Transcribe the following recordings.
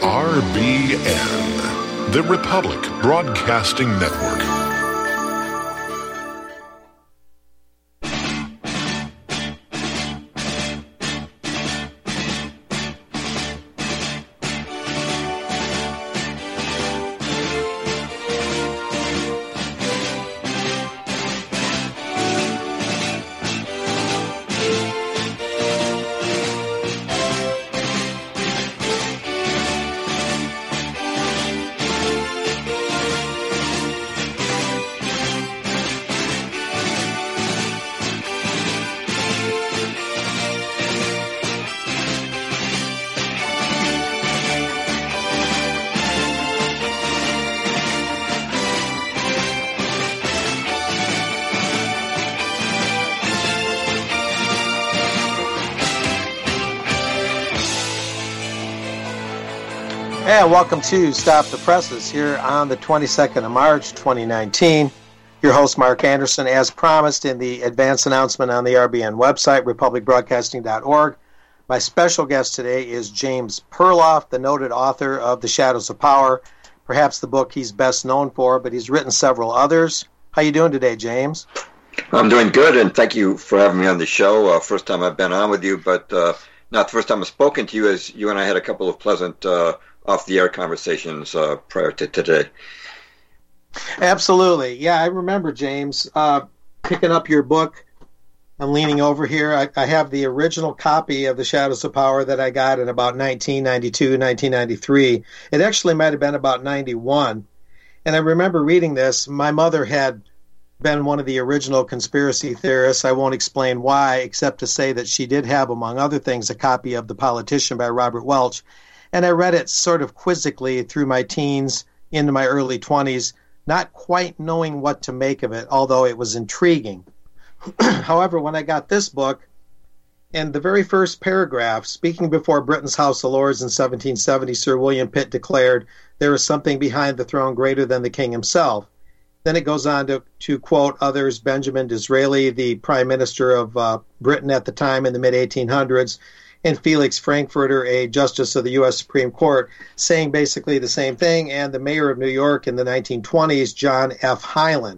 RBN, the Republic Broadcasting Network. And welcome to Stop the Presses here on the 22nd of March, 2019. Your host, Mark Anderson, as promised in the advance announcement on the RBN website, republicbroadcasting.org. My special guest today is James Perloff, the noted author of The Shadows of Power, perhaps the book he's best known for, but he's written several others. How you doing today, James? I'm doing good, and thank you for having me on the show. First time I've been on with you, but not the first time I've spoken to you, as you and I had a couple of pleasant off-the-air conversations prior to today. Absolutely. Yeah, I remember, James, picking up your book. I'm leaning over here. I have the original copy of The Shadows of Power that I got in about 1992, 1993. It actually might have been about 91. And I remember reading this. My mother had been one of the original conspiracy theorists. I won't explain why, except to say that she did have, among other things, a copy of The Politician by Robert Welch. And I read it sort of quizzically through my teens into my early 20s, not quite knowing what to make of it, although it was intriguing. However, when I got this book, in the very first paragraph, speaking before Britain's House of Lords in 1770, Sir William Pitt declared, "There is something behind the throne greater than the king himself." Then it goes on to quote others, Benjamin Disraeli, the Prime Minister of Britain at the time in the mid-1800s, and Felix Frankfurter, a justice of the U.S. Supreme Court, saying basically the same thing, and the mayor of New York in the 1920s, John F. Hyland.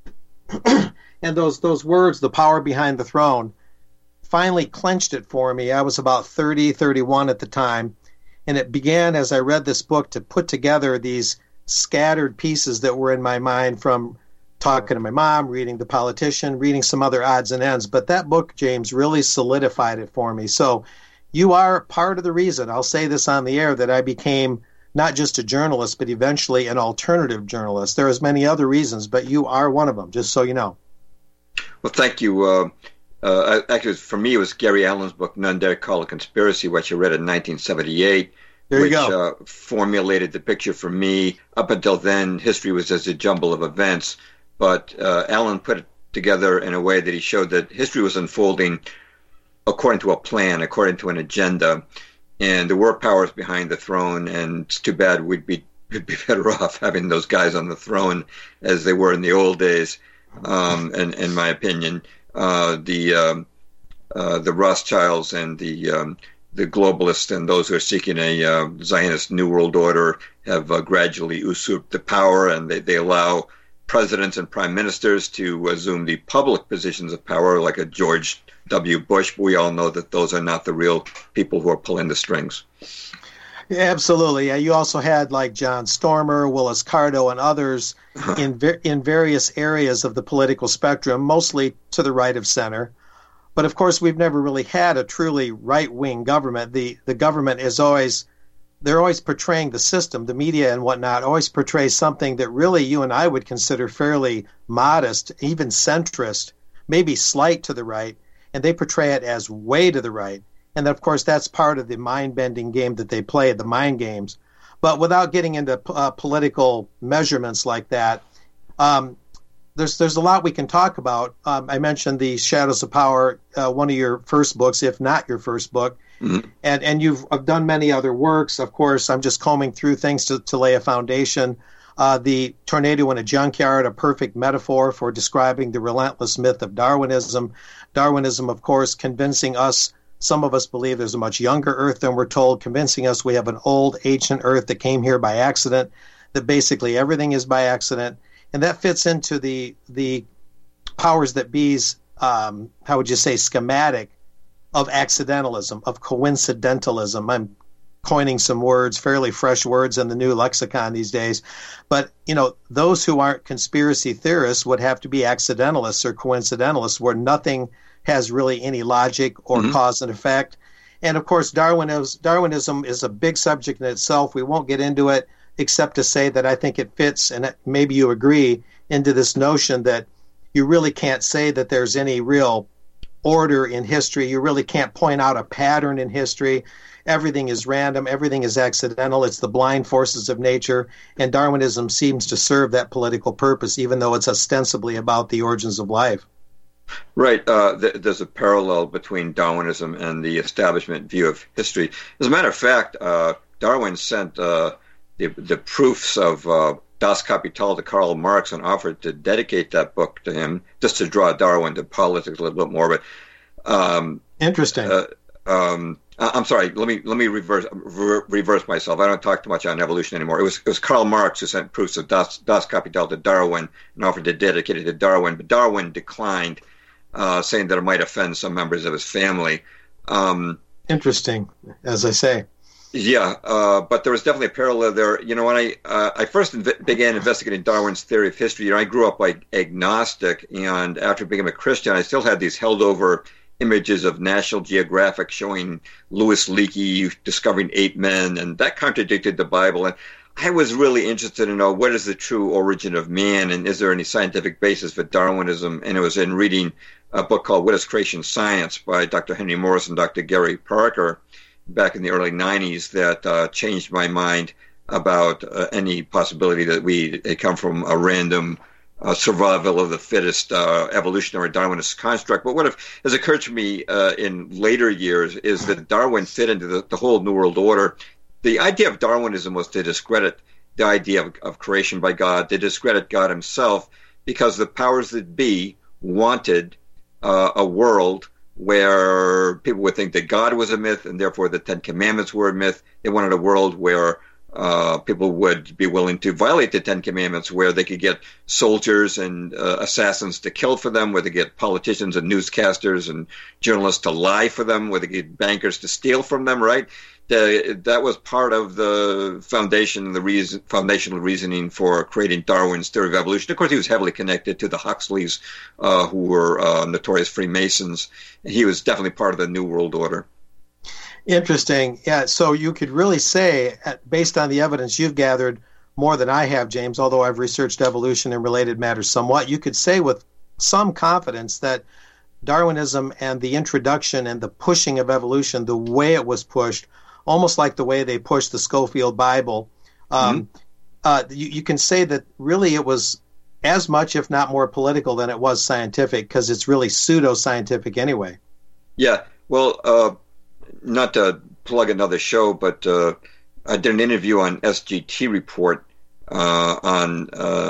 And those words, the power behind the throne, finally clenched it for me. I was about 30, 31 at the time, and it began as I read this book to put together these scattered pieces that were in my mind from talking to my mom, reading The Politician, reading some other odds and ends. But that book, James, really solidified it for me. So you are part of the reason, I'll say this on the air, that I became not just a journalist, but eventually an alternative journalist. There are many other reasons, but you are one of them, just so you know. Well, thank you. Actually, for me, it was Gary Allen's book, None Dare Call a Conspiracy, which I read in 1978, which formulated the picture for me. Up until then, history was just a jumble of events, but Allen put it together in a way that he showed that history was unfolding according to a plan, according to an agenda, and there were powers behind the throne, and it's too bad we'd be better off having those guys on the throne as they were in the old days, in my opinion. The Rothschilds and the globalists and those who are seeking a Zionist New World Order have gradually usurped the power, and they allow presidents and prime ministers to assume the public positions of power, like a George W. Bush. We all know that those are not the real people who are pulling the strings. Yeah, absolutely. You also had like John Stormer, Willis Carto, and others in various areas of the political spectrum, mostly to the right of center. But of course, we've never really had a truly right-wing government. The government is they're always portraying the system, the media and whatnot, always portrays something that really you and I would consider fairly modest, even centrist, maybe slight to the right, and they portray it as way to the right. And of course, that's part of the mind-bending game that they play, the mind games. But without getting into political measurements like that, there's a lot we can talk about. I mentioned The Shadows of Power, one of your first books, if not your first book. Mm-hmm. And you've done many other works. Of course, I'm just combing through things to lay a foundation. The Tornado in a Junkyard, a perfect metaphor for describing the relentless myth of Darwinism. Darwinism, of course, convincing us Some of us believe there's a much younger Earth than we're told, convincing us we have an old, ancient Earth that came here by accident, that basically everything is by accident. And that fits into the powers that be's, how would you say, schematic of accidentalism, of coincidentalism. I'm coining some words, fairly fresh words in the new lexicon these days. But, those who aren't conspiracy theorists would have to be accidentalists or coincidentalists, where nothing has really any logic or cause and effect. And, of course, Darwinism is a big subject in itself. We won't get into it except to say that I think it fits, and maybe you agree, into this notion that you really can't say that there's any real order in history. You really can't point out a pattern in history. Everything is random. Everything is accidental. It's the blind forces of nature. And Darwinism seems to serve that political purpose, even though it's ostensibly about the origins of life. Right. There's a parallel between Darwinism and the establishment view of history. As a matter of fact, Darwin sent the proofs of Das Kapital to Karl Marx and offered to dedicate that book to him, just to draw Darwin to politics a little bit more. But interesting. I'm sorry. Let me reverse myself. I don't talk too much on evolution anymore. It was Karl Marx who sent proofs of Das Kapital to Darwin and offered to dedicate it to Darwin, but Darwin declined, saying that it might offend some members of his family. Interesting, as I say. Yeah, but there was definitely a parallel there. When I first began investigating Darwin's theory of history, I grew up like agnostic, and after becoming a Christian, I still had these held over images of National Geographic showing Louis Leakey discovering 8 men, and that contradicted the Bible. And I was really interested to know, what is the true origin of man, and is there any scientific basis for Darwinism? And it was in reading a book called What is Creation Science by Dr. Henry Morris and Dr. Gary Parker back in the early 90s that changed my mind about any possibility that we come from a random survival of the fittest evolutionary Darwinist construct. But what has occurred to me in later years is that Darwin fit into the whole New World Order. The idea of Darwinism was to discredit the idea of creation by God, to discredit God himself, because the powers that be wanted a world where people would think that God was a myth and therefore the Ten Commandments were a myth. They wanted a world where people would be willing to violate the Ten Commandments, where they could get soldiers and assassins to kill for them, where they get politicians and newscasters and journalists to lie for them, where they get bankers to steal from them, right? That was part of the foundational reasoning for creating Darwin's theory of evolution. Of course, he was heavily connected to the Huxleys, who were notorious Freemasons. He was definitely part of the New World Order. Interesting. Yeah, so you could really say, based on the evidence you've gathered more than I have, James, although I've researched evolution and related matters somewhat, you could say with some confidence that Darwinism and the introduction and the pushing of evolution, the way it was pushed, almost like the way they pushed the Schofield Bible, you can say that really it was as much, if not more, political than it was scientific, because it's really pseudo-scientific anyway. Yeah, well, not to plug another show, but I did an interview on SGT Report on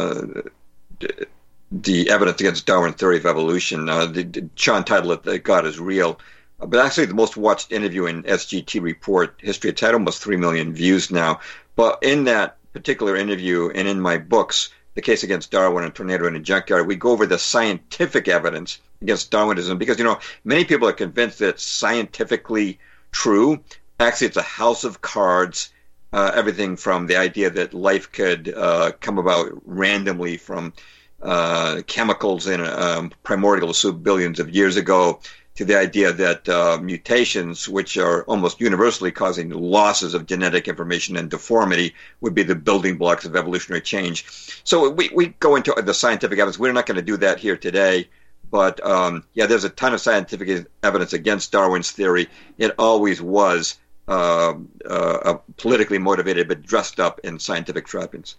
the evidence against Darwin's theory of evolution. Sean titled it God is Real. But actually, the most watched interview in SGT Report history, it's had almost 3 million views now. But in that particular interview and in my books, The Case Against Darwin and Tornado in a Junkyard, we go over the scientific evidence against Darwinism because, many people are convinced that it's scientifically true. Actually, it's a house of cards. Everything from the idea that life could come about randomly from chemicals in primordial soup billions of years ago, to the idea that mutations, which are almost universally causing losses of genetic information and deformity, would be the building blocks of evolutionary change. So we go into the scientific evidence. We're not going to do that here today. But, there's a ton of scientific evidence against Darwin's theory. It always was politically motivated, but dressed up in scientific trappings.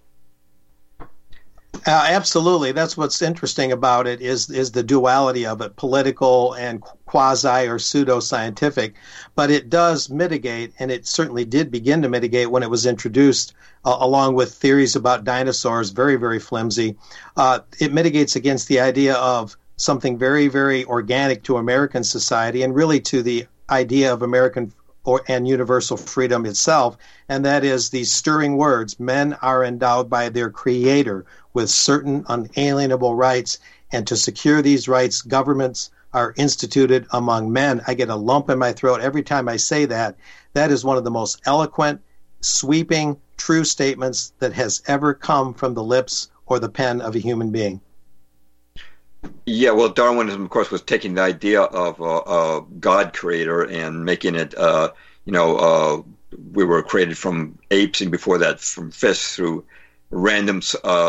Absolutely. That's what's interesting about it is the duality of it, political and quasi or pseudo-scientific. But it does mitigate, and it certainly did begin to mitigate when it was introduced, along with theories about dinosaurs, very, very flimsy. It mitigates against the idea of something very, very organic to American society and really to the idea of American and universal freedom itself, and that is these stirring words: men are endowed by their Creator with certain unalienable rights, and to secure these rights, governments are instituted among men. I get a lump in my throat every time I say that. That is one of the most eloquent, sweeping, true statements that has ever come from the lips or the pen of a human being. Yeah, well, Darwinism, of course, was taking the idea of a God creator and making it, we were created from apes, and before that from fish, through random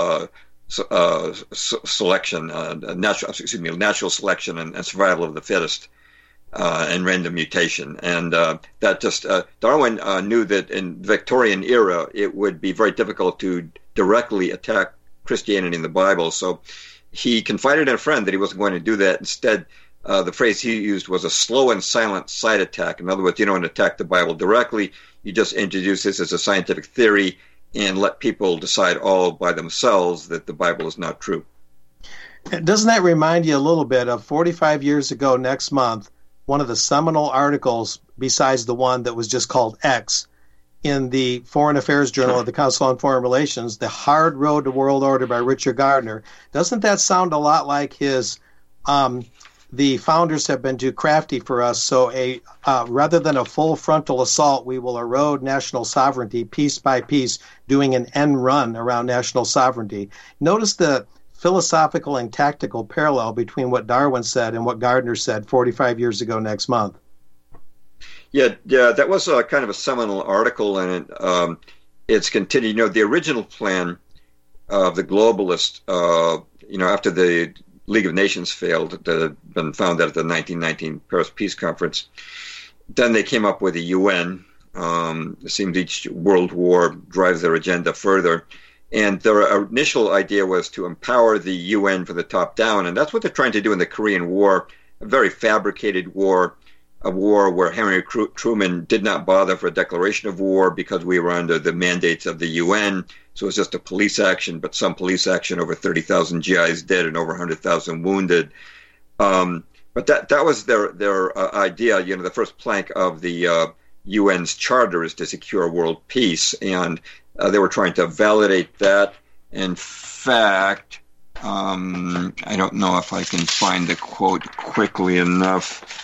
selection, natural selection and survival of the fittest, and random mutation. And that just, Darwin knew that in the Victorian era, it would be very difficult to directly attack Christianity in the Bible. So he confided in a friend that he wasn't going to do that. Instead, the phrase he used was a slow and silent side attack. In other words, you don't attack the Bible directly. You just introduce this as a scientific theory and let people decide all by themselves that the Bible is not true. Doesn't that remind you a little bit of 45 years ago next month, one of the seminal articles, besides the one that was just called X, in the Foreign Affairs Journal of the Council on Foreign Relations, The Hard Road to World Order by Richard Gardner? Doesn't that sound a lot like his the founders have been too crafty for us, so rather than a full frontal assault, we will erode national sovereignty piece by piece, doing an end run around national sovereignty. Notice the philosophical and tactical parallel between what Darwin said and what Gardner said 45 years ago next month. Yeah, that was kind of a seminal article, and it's continued. The original plan of the globalists, after the League of Nations failed, that had been found out at the 1919 Paris Peace Conference, then they came up with the UN. It seems each world war drives their agenda further. And their initial idea was to empower the UN from the top down, and that's what they're trying to do in the Korean War, a very fabricated war, a war where Henry Truman did not bother for a declaration of war because we were under the mandates of the UN. So it was just a police action, but some police action, over 30,000 GIs dead and over 100,000 wounded. But that was their idea. The first plank of the UN's charter is to secure world peace, and they were trying to validate that. In fact, I don't know if I can find the quote quickly enough.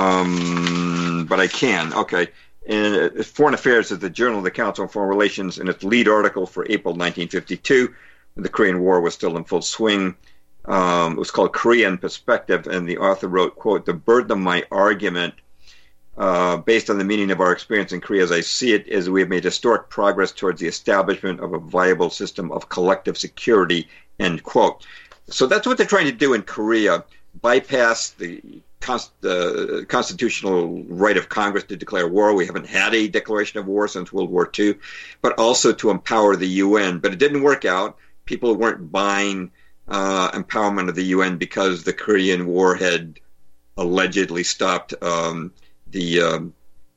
But I can. Okay. And Foreign Affairs is the Journal of the Council on Foreign Relations, in its lead article for April 1952, when the Korean War was still in full swing. It was called Korean Perspective, and the author wrote, quote, "The burden of my argument, based on the meaning of our experience in Korea as I see it, is we have made historic progress towards the establishment of a viable system of collective security," end quote. So that's what they're trying to do in Korea, bypass the constitutional right of Congress to declare war. We haven't had a declaration of war since World War II, but also to empower the UN. But it didn't work out. People weren't buying empowerment of the UN because the Korean War had allegedly stopped the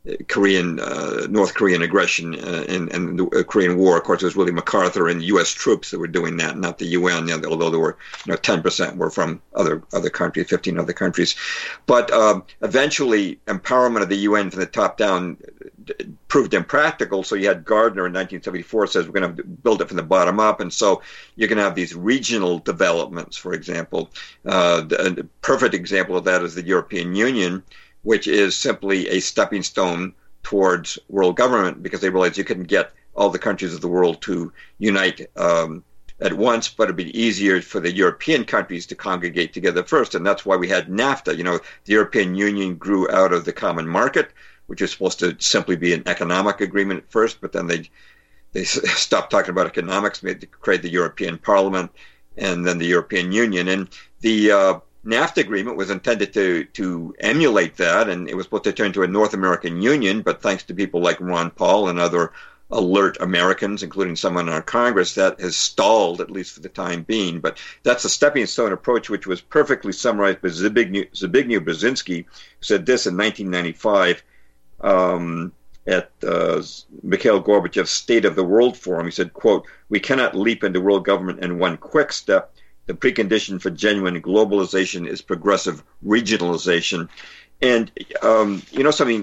North Korean aggression and the Korean War. Of course, it was really MacArthur and U.S. troops that were doing that, not the UN. Although there were, 10% were from other countries, 15 other countries. But eventually, empowerment of the UN from the top down proved impractical. So you had Gardner in 1974 says we're going to build it from the bottom up, and so you're going to have these regional developments. For example, the perfect example of that is the European Union, which is simply a stepping stone towards world government, because they realized you couldn't get all the countries of the world to unite at once, but it'd be easier for the European countries to congregate together first. And that's why we had NAFTA. The European Union grew out of the common market, which is supposed to simply be an economic agreement at first, but then they stopped talking about economics, made to create the European Parliament and then the European Union. And the NAFTA agreement was intended to emulate that, and it was supposed to turn to a North American Union, but thanks to people like Ron Paul and other alert Americans, including someone in our Congress, that has stalled, at least for the time being. But that's a stepping stone approach, which was perfectly summarized by Zbigniew Brzezinski, who said this in 1995 at Mikhail Gorbachev's State of the World Forum. He said, quote, "We cannot leap into world government in one quick step. The precondition for genuine globalization is progressive regionalization." And something,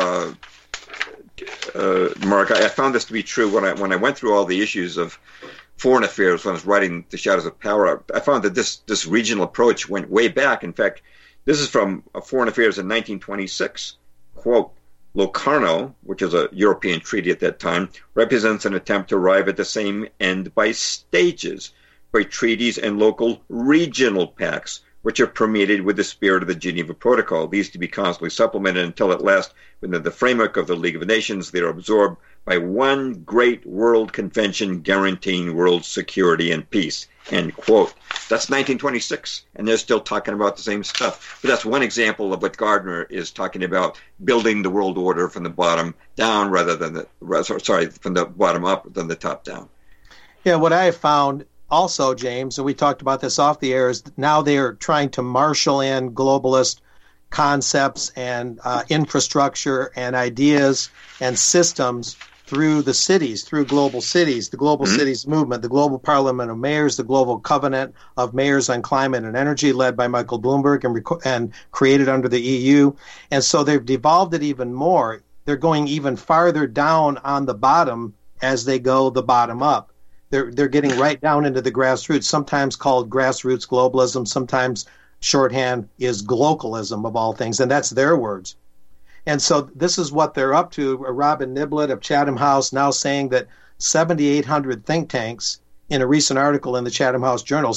Mark, I found this to be true when I went through all the issues of foreign affairs when I was writing The Shadows of Power. I found that this regional approach went way back. In fact, this is from Foreign Affairs in 1926. Quote, Locarno, which is a European treaty at that time, represents an attempt to arrive at the same end by stages, by treaties and local regional pacts, which are permeated with the spirit of the Geneva Protocol. These to be constantly supplemented until at last, within the framework of the League of Nations, they are absorbed by one great world convention guaranteeing world security and peace. End quote. That's 1926, and they're still talking about the same stuff. But that's one example of what Gardner is talking about, building the world order from the bottom down rather than from the bottom up than the top down. Yeah, what I have found also, James, and we talked about this off the air, is now they are trying to marshal in globalist concepts and infrastructure and ideas and systems through the cities, through global cities, the global cities movement, the global parliament of mayors, the global covenant of mayors on climate and energy led by Michael Bloomberg and created under the EU. And so they've devolved it even more. They're going even farther down on the bottom as they go the bottom up. They're getting right down into the grassroots, sometimes called grassroots globalism, sometimes shorthand is glocalism of all things, and that's their words. And so this is what they're up to. Robin Niblett of Chatham House now saying that 7,800 think tanks, in a recent article in the Chatham House Journal,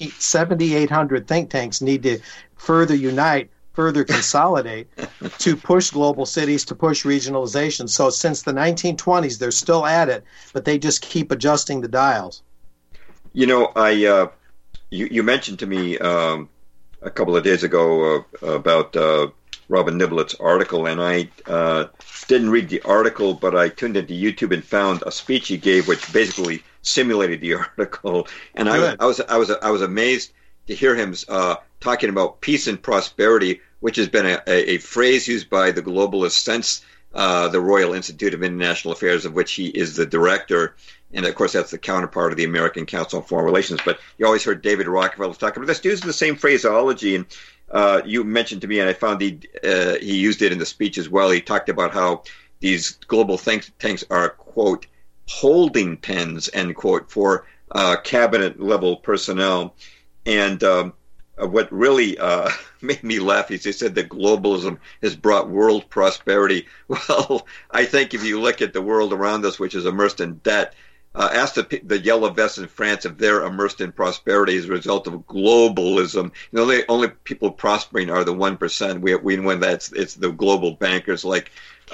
7,800 think tanks need to further unite, further consolidate to push global cities, to push regionalization. So since the 1920s, they're still at it, but they just keep adjusting the dials. You know, you mentioned to me a couple of days ago about Robin Niblett's article, and I didn't read the article, but I tuned into YouTube and found a speech he gave, which basically simulated the article. And I was amazed to hear him talking about peace and prosperity, which has been a phrase used by the globalists since the Royal Institute of International Affairs, of which he is the director. And, of course, that's the counterpart of the American Council on Foreign Relations. But you always heard David Rockefeller talking about this, using the same phraseology. And you mentioned to me, and I found he used it in the speech as well. He talked about how these global think tanks are, quote, holding pens, end quote, for cabinet-level personnel. And what really made me laugh is he said that globalism has brought world prosperity. Well, I think if you look at the world around us, which is immersed in debt, ask the yellow vests in France if they're immersed in prosperity as a result of globalism. You know, the only people prospering are the 1%. We when it's the global bankers like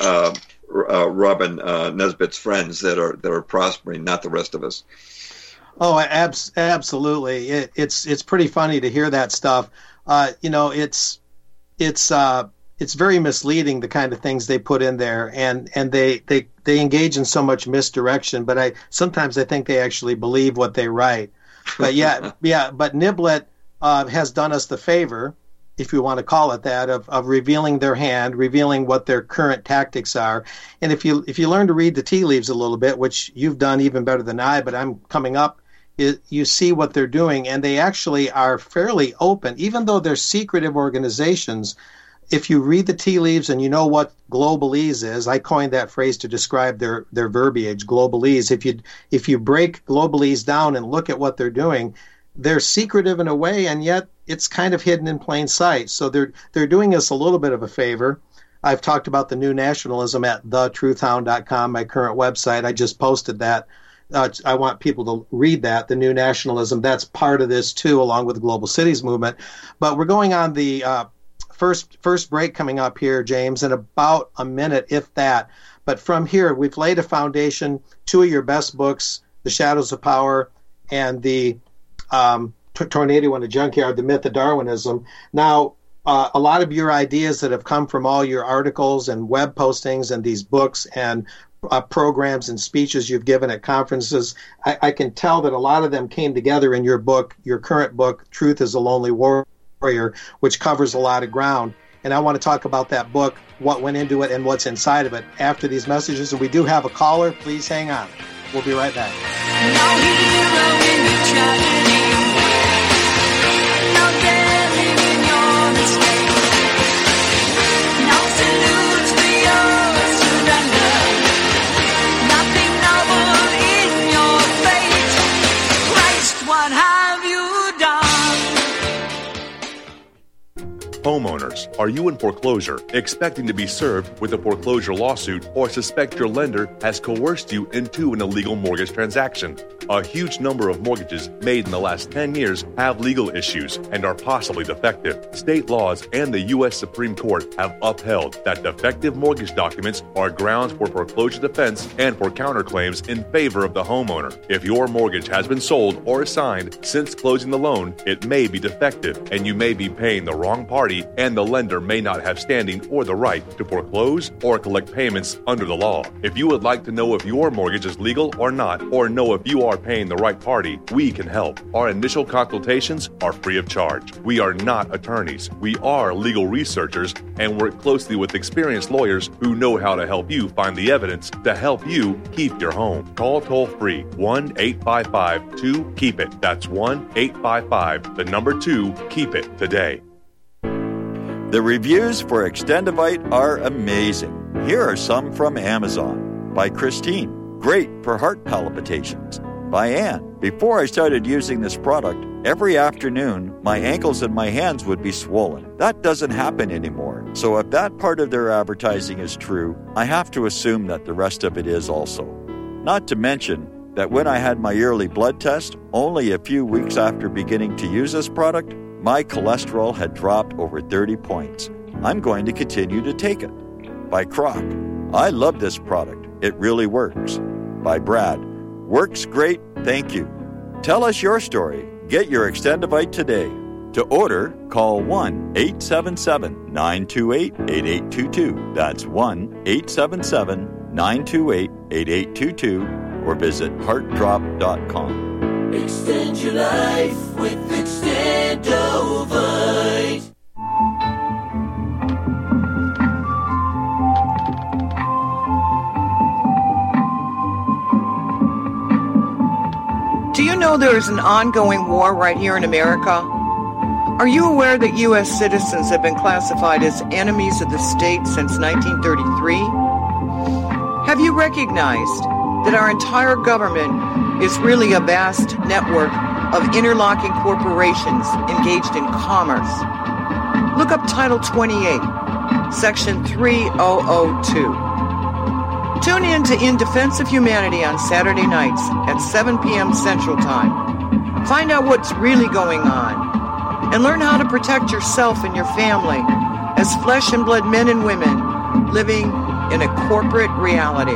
Robin Nesbitt's friends that are prospering, not the rest of us. Oh, absolutely. It's pretty funny to hear that stuff. It's very misleading, the kind of things they put in there, and they engage in so much misdirection. But sometimes I think they actually believe what they write. But but Niblett has done us the favor, if you want to call it that, of revealing their hand, revealing what their current tactics are. And if you learn to read the tea leaves a little bit, which you've done even better than I, but I'm coming up, you see what they're doing, and they actually are fairly open, even though they're secretive organizations. If you read the tea leaves and you know what globalese is, I coined that phrase to describe their verbiage, globalese. If you break globalese down and look at what they're doing, they're secretive in a way, and yet it's kind of hidden in plain sight. So they're doing us a little bit of a favor. I've talked about the new nationalism at thetruthhound.com, my current website. I just posted that. I want people to read that, the new nationalism. That's part of this, too, along with the Global Cities movement. But we're going on the first break coming up here, James, in about a minute, if that. But from here, we've laid a foundation. Two of your best books, The Shadows of Power and the Tornado in a Junkyard, The Myth of Darwinism. Now, a lot of your ideas that have come from all your articles and web postings and these books and programs and speeches you've given at conferences, I can tell that a lot of them came together in your book, your current book, Truth is a Lonely Warrior, which covers a lot of ground. And I want to talk about that book, what went into it, and what's inside of it after these messages. And we do have a caller. Please hang on. We'll be right back. No hero in your tragedy. No devil in your mistake. Homeowners, are you in foreclosure, expecting to be served with a foreclosure lawsuit, or suspect your lender has coerced you into an illegal mortgage transaction? A huge number of mortgages made in the last 10 years have legal issues and are possibly defective. State laws and the U.S. Supreme Court have upheld that defective mortgage documents are grounds for foreclosure defense and for counterclaims in favor of the homeowner. If your mortgage has been sold or assigned since closing the loan, it may be defective, and you may be paying the wrong party, and the lender may not have standing or the right to foreclose or collect payments under the law. If you would like to know if your mortgage is legal or not, or know if you are paying the right party, we can help. Our initial consultations are free of charge. We are not attorneys. We are legal researchers and work closely with experienced lawyers who know how to help you find the evidence to help you keep your home. Call toll-free 1-855-2-KEEP-IT. That's 1-855-2-KEEP-IT today. The reviews for Extendivite are amazing. Here are some from Amazon. By Christine, great for heart palpitations. By Ann, before I started using this product, every afternoon my ankles and my hands would be swollen. That doesn't happen anymore. So if that part of their advertising is true, I have to assume that the rest of it is also. Not to mention that when I had my yearly blood test, only a few weeks after beginning to use this product, my cholesterol had dropped over 30 points. I'm going to continue to take it. By Croc, I love this product. It really works. By Brad, works great, thank you. Tell us your story. Get your Extendivite today. To order, call 1-877-928-8822. That's 1-877-928-8822 or visit heartdrop.com. Extend your life with Extendovite. Do you know there is an ongoing war right here in America? Are you aware that U.S. citizens have been classified as enemies of the state since 1933? Have you recognized that our entire government is really a vast network of interlocking corporations engaged in commerce? Look up Title 28, Section 3002. Tune in to In Defense of Humanity on Saturday nights at 7 p.m. Central Time. Find out what's really going on and learn how to protect yourself and your family as flesh and blood men and women living in a corporate reality.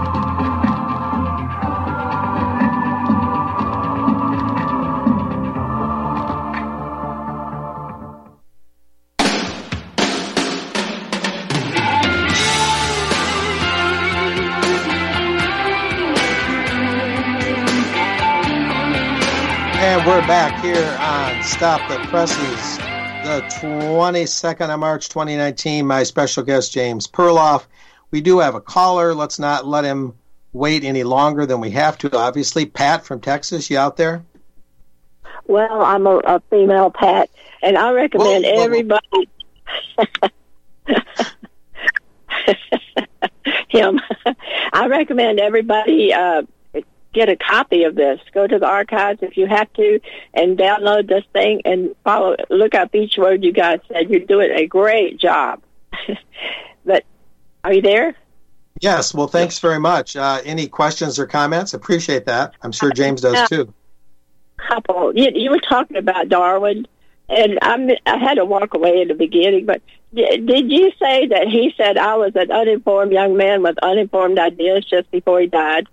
We're back here on Stop the Presses, the 22nd of March, 2019. My special guest, James Perloff. We do have a caller. Let's not let him wait any longer than we have to, obviously. Pat from Texas, you out there? Well, I'm a female, Pat, and I recommend everybody... Him. I recommend everybody... get a copy of this. Go to the archives if you have to and download this thing and look up each word you guys said. You're doing a great job. But are you there? Yes. Well, thanks very much. Any questions or comments? Appreciate that. I'm sure James does too. Couple. You were talking about Darwin, and I had to walk away in the beginning, but did you say that he said I was an uninformed young man with uninformed ideas just before he died?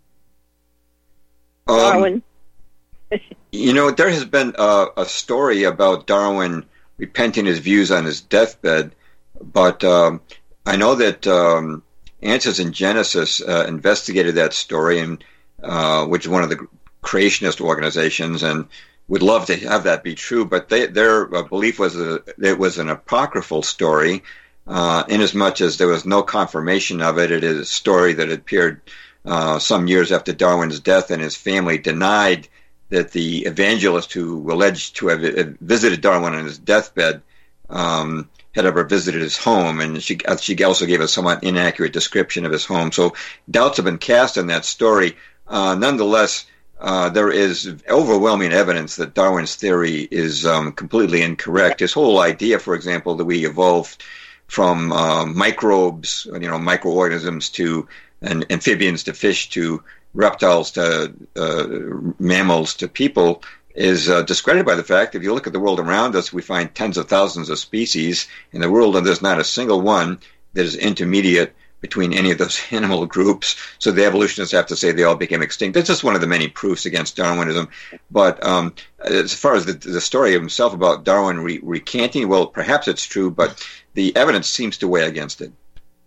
Darwin. There has been a story about Darwin repenting his views on his deathbed, but I know that Answers in Genesis investigated that story, and which is one of the creationist organizations, and would love to have that be true. But their belief was that it was an apocryphal story, inasmuch as there was no confirmation of it. It is a story that appeared some years after Darwin's death, and his family denied that the evangelist who alleged to have visited Darwin on his deathbed had ever visited his home, and she also gave a somewhat inaccurate description of his home. So doubts have been cast on that story. Nonetheless, there is overwhelming evidence that Darwin's theory is completely incorrect. His whole idea, for example, that we evolved from microbes, microorganisms to amphibians to fish to reptiles to mammals to people, is discredited by the fact if you look at the world around us, we find tens of thousands of species in the world, and there's not a single one that is intermediate between any of those animal groups. So the evolutionists have to say they all became extinct. That's just one of the many proofs against Darwinism. But as far as the story of himself about Darwin recanting, well, perhaps it's true, but the evidence seems to weigh against it.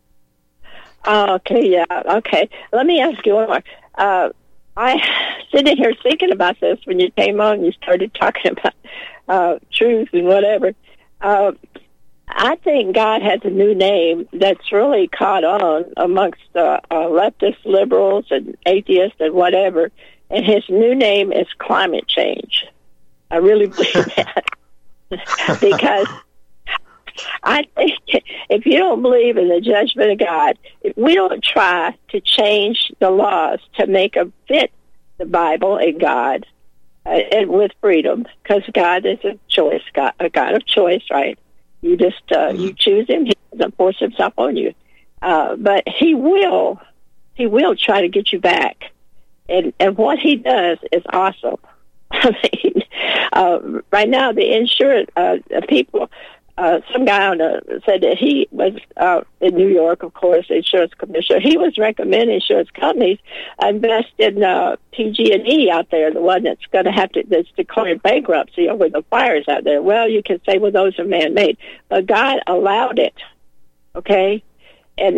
Okay, yeah, okay. Let me ask you one more. I sitting here thinking about this when you came on and you started talking about truth and whatever. I think God has a new name that's really caught on amongst leftist liberals and atheists and whatever, and his new name is climate change. I really believe that. Because I think if you don't believe in the judgment of God, if we don't try to change the laws to make them fit the Bible and God, and with freedom, because God is a choice, a God of choice, right? You just you choose him. He doesn't force himself on you, but he will try to get you back, and what he does is awesome. I mean, right now the insurance people. Some guy said that he was in New York, of course, the insurance commissioner. He was recommending insurance companies invest in PG&E out there, the one that's going to that's declared bankruptcy over the fires out there. Well, you can say, well, those are man-made, but God allowed it. Okay, and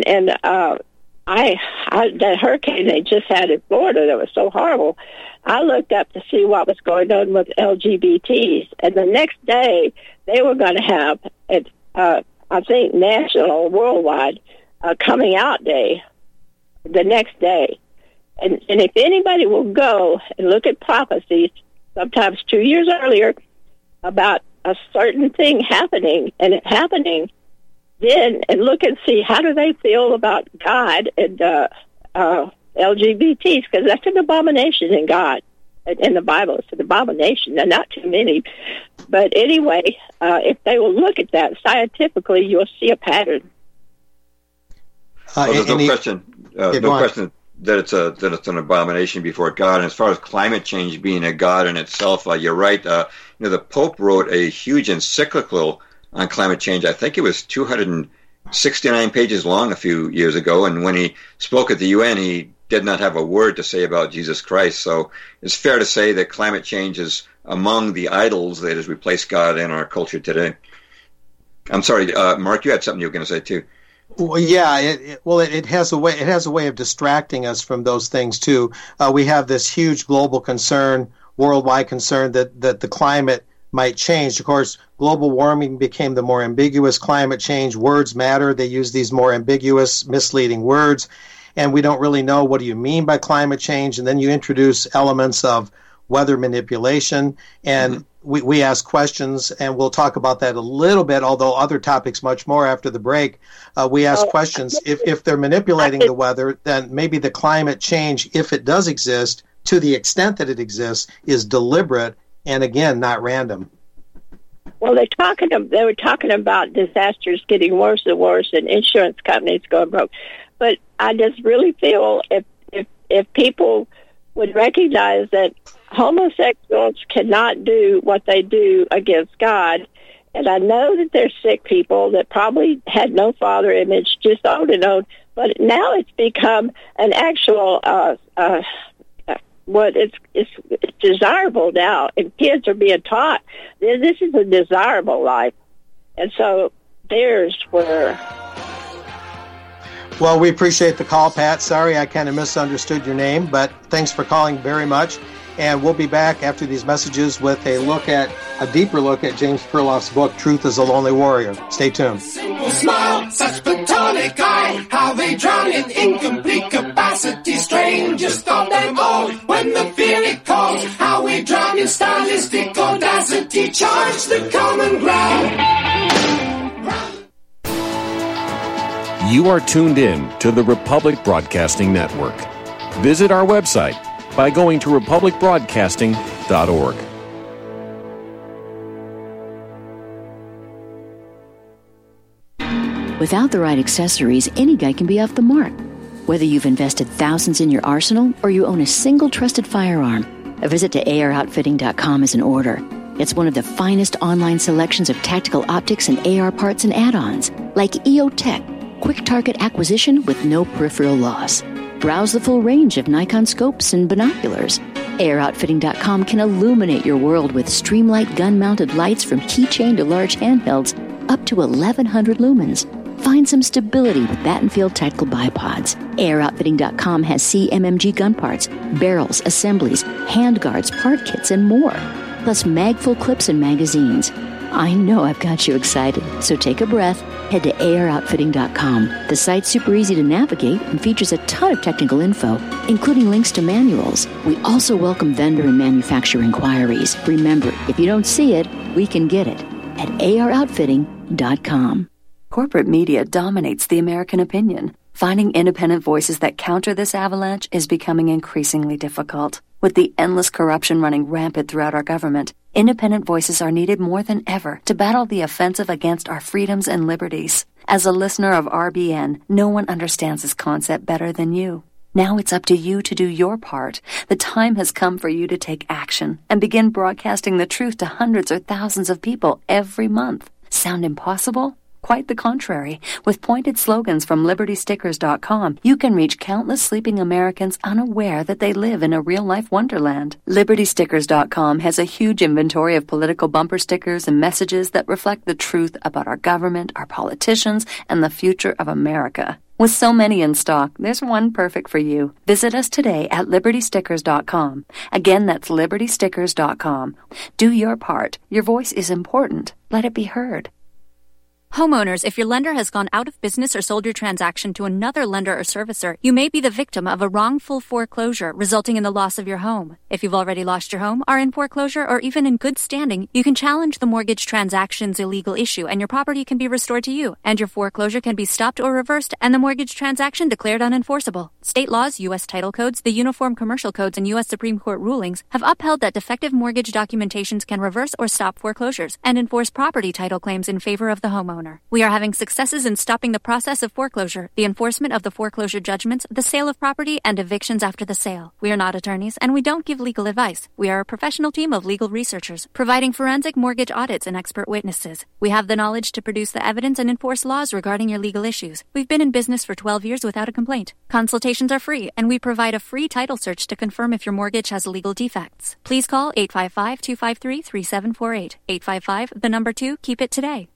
that hurricane they just had in Florida that was so horrible. I looked up to see what was going on with LGBTs, and the next day they were going to have, I think, national or worldwide coming out day the next day. And if anybody will go and look at prophecies, sometimes 2 years earlier, about a certain thing happening, and it happening then, and look and see how do they feel about God and LGBTs, because that's an abomination in God. In the Bible, it's an abomination. There are not too many. But anyway, if they will look at that scientifically, you'll see a pattern. Well, there's no question that it's an abomination before God. And as far as climate change being a God in itself, you're right. The Pope wrote a huge encyclical on climate change. I think it was 269 pages long a few years ago. And when he spoke at the UN, he did not have a word to say about Jesus Christ. So it's fair to say that climate change is among the idols that has replaced God in our culture today. I'm sorry, Mark, you had something you were going to say too. Well, yeah, it has a way. It has a way of distracting us from those things too. We have this huge global concern, worldwide concern that the climate might change. Of course, global warming became the more ambiguous climate change. Words matter. They use these more ambiguous, misleading words. And we don't really know what do you mean by climate change. And then you introduce elements of weather manipulation, and we ask questions, and we'll talk about that a little bit, although other topics much more after the break. We ask questions. If they're manipulating the weather, then maybe the climate change, if it does exist, to the extent that it exists, is deliberate and, again, not random. Well, they were talking about disasters getting worse and worse and insurance companies going broke. But I just really feel if people would recognize that homosexuals cannot do what they do against God, and I know that there's sick people that probably had no father image, just owned and owned, but now it's become an actual it's desirable now, and kids are being taught this is a desirable life, and so there's where. Well, we appreciate the call, Pat. Sorry I kind of misunderstood your name, but thanks for calling very much. And we'll be back after these messages with a deeper look at James Perloff's book, Truth is a Lonely Warrior. Stay tuned. Simple smile, such platonic eye, how they drown in incomplete capacity, strangers thought them old when the fear it calls, how we drown in stylistic audacity, charge the common ground. You are tuned in to the Republic Broadcasting Network. Visit our website, by going to republicbroadcasting.org. Without the right accessories, any guy can be off the mark. Whether you've invested thousands in your arsenal or you own a single trusted firearm, a visit to AROutfitting.com is in order. It's one of the finest online selections of tactical optics and AR parts and add-ons, like EOTech, quick target acquisition with no peripheral loss. Browse the full range of Nikon scopes and binoculars. AROutfitting.com can illuminate your world with Streamlight gun-mounted lights from keychain to large handhelds up to 1,100 lumens. Find some stability with Battenfield Tactical Bipods. AirOutfitting.com has CMMG gun parts, barrels, assemblies, handguards, part kits, and more. Plus mag-full clips and magazines. I know I've got you excited, so take a breath. Head to AirOutfitting.com. The site's super easy to navigate and features a ton of technical info, including links to manuals. We also welcome vendor and manufacturer inquiries. Remember, if you don't see it, we can get it at AirOutfitting.com. Corporate media dominates the American opinion. Finding independent voices that counter this avalanche is becoming increasingly difficult. With the endless corruption running rampant throughout our government, independent voices are needed more than ever to battle the offensive against our freedoms and liberties. As a listener of RBN, no one understands this concept better than you. Now it's up to you to do your part. The time has come for you to take action and begin broadcasting the truth to hundreds or thousands of people every month. Sound impossible? Quite the contrary. With pointed slogans from LibertyStickers.com, you can reach countless sleeping Americans unaware that they live in a real-life wonderland. LibertyStickers.com has a huge inventory of political bumper stickers and messages that reflect the truth about our government, our politicians, and the future of America. With so many in stock, there's one perfect for you. Visit us today at LibertyStickers.com. Again, that's LibertyStickers.com. Do your part. Your voice is important. Let it be heard. Homeowners, if your lender has gone out of business or sold your transaction to another lender or servicer, you may be the victim of a wrongful foreclosure resulting in the loss of your home. If you've already lost your home, are in foreclosure, or even in good standing, you can challenge the mortgage transaction's illegal issue and your property can be restored to you, and your foreclosure can be stopped or reversed and the mortgage transaction declared unenforceable. State laws, U.S. title codes, the Uniform Commercial Codes, and U.S. Supreme Court rulings have upheld that defective mortgage documentations can reverse or stop foreclosures and enforce property title claims in favor of the homeowner. We are having successes in stopping the process of foreclosure, the enforcement of the foreclosure judgments, the sale of property, and evictions after the sale. We are not attorneys, and we don't give legal advice. We are a professional team of legal researchers, providing forensic mortgage audits and expert witnesses. We have the knowledge to produce the evidence and enforce laws regarding your legal issues. We've been in business for 12 years without a complaint. Consultations are free, and we provide a free title search to confirm if your mortgage has legal defects. Please call 855-253-3748. 855, 2, keep it today.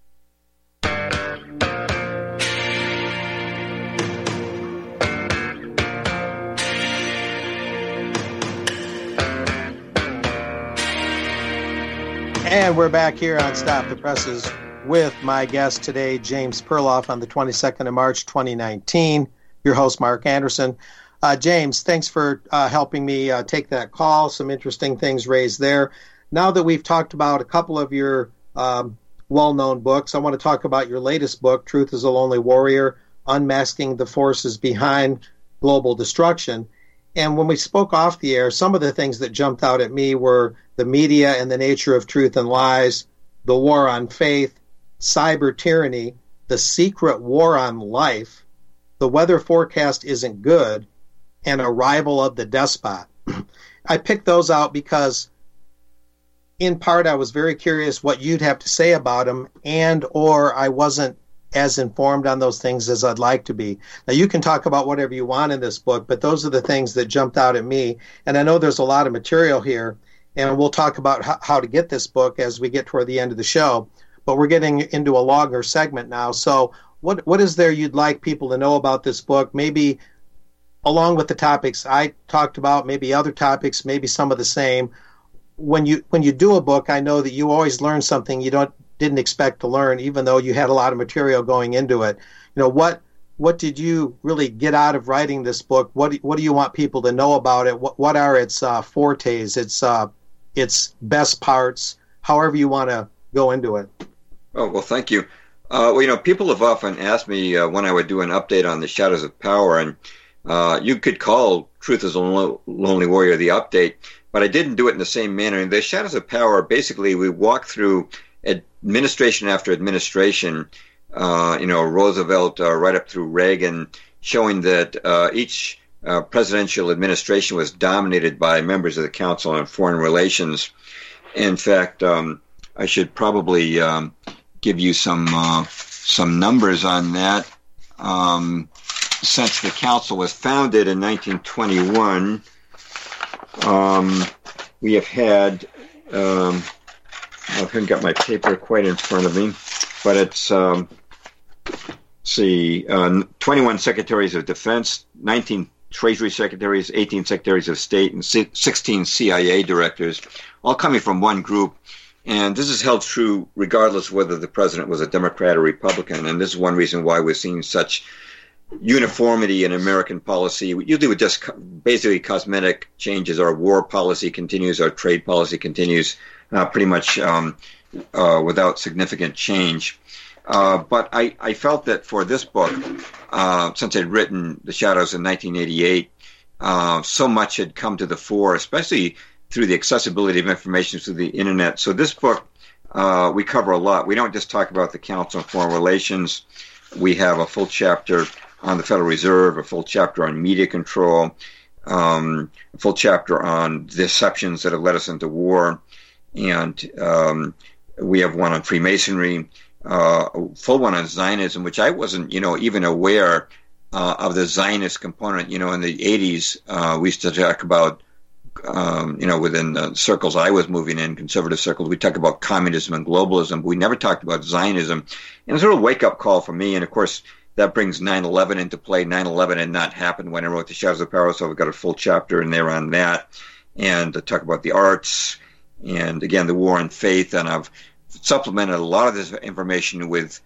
And we're back here on Stop the Presses with my guest today, James Perloff, on the 22nd of March, 2019. Your host, Mark Anderson. James, thanks for helping me take that call. Some interesting things raised there. Now that we've talked about a couple of your well-known books, I want to talk about your latest book, Truth is a Lonely Warrior, Unmasking the Forces Behind Global Destruction. And when we spoke off the air, some of the things that jumped out at me were the media and the nature of truth and lies, the war on faith, cyber tyranny, the secret war on life, the weather forecast isn't good, and arrival of the despot. I picked those out because, in part, I was very curious what you'd have to say about them, and or I wasn't as informed on those things as I'd like to be. Now, you can talk about whatever you want in this book, but those are the things that jumped out at me. And I know there's a lot of material here, and we'll talk about how to get this book as we get toward the end of the show. But we're getting into a longer segment now. So what is there you'd like people to know about this book? Maybe along with the topics I talked about, maybe other topics, maybe some of the same. When you do a book, I know that you always learn something you didn't expect to learn, even though you had a lot of material going into it. You know, what did you really get out of writing this book? What do you want people to know about it? What are its fortes, its best parts, however you want to go into it? Oh, well, thank you. Well, people have often asked me when I would do an update on the Shadows of Power, and You could call Truth is a Lonely Warrior the update, but I didn't do it in the same manner. In the Shadows of Power, basically, we walk through administration after administration, Roosevelt right up through Reagan, showing that each presidential administration was dominated by members of the Council on Foreign Relations. In fact, I should probably give you some numbers on that. Since the Council was founded in 1921, we have had, I haven't got my paper quite in front of me, but it's, 21 Secretaries of Defense, 19 Treasury Secretaries, 18 Secretaries of State, and 16 CIA directors, all coming from one group. And this is held true regardless whether the president was a Democrat or Republican. And this is one reason why we're seeing such uniformity in American policy, usually with just basically cosmetic changes. Our war policy continues, our trade policy continues, pretty much without significant change. But I felt that for this book, since I'd written The Shadows in 1988, so much had come to the fore, especially through the accessibility of information through the internet. So this book, we cover a lot. We don't just talk about the Council on Foreign Relations. We have a full chapter on the Federal Reserve, a full chapter on media control, a full chapter on deceptions that have led us into war, and we have one on Freemasonry, a full one on Zionism, which I wasn't, even aware of the Zionist component. In the 80s, we used to talk about, within the circles I was moving in, conservative circles, we talked about communism and globalism, but we never talked about Zionism. And it was a real wake-up call for me, and of course, that brings 9/11 into play. 9/11 had not happened when I wrote The Shadows of Power, so I've got a full chapter in there on that, and to talk about the arts, and again, the war on faith, and I've supplemented a lot of this information with